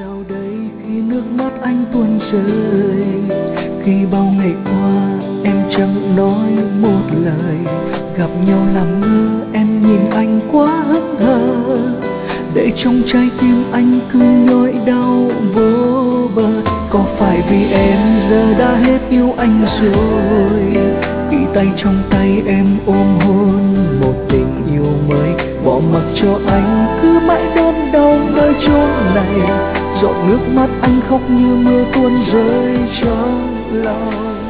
sao đây khi nước mắt anh tuôn rơi, khi bao ngày qua em chẳng nói một lời, gặp nhau làm ngơ em nhìn anh quá hững hờ, để trong trái tim anh cứ nỗi đau vô bờ. Có phải vì em giờ đã hết yêu anh rồi, khi tay trong tay em ôm hôn một tình yêu mới, bỏ mặc cho anh cứ mãi đớn đau nơi chốn này, giọt nước mắt anh khóc như mưa tuôn rơi trong lòng.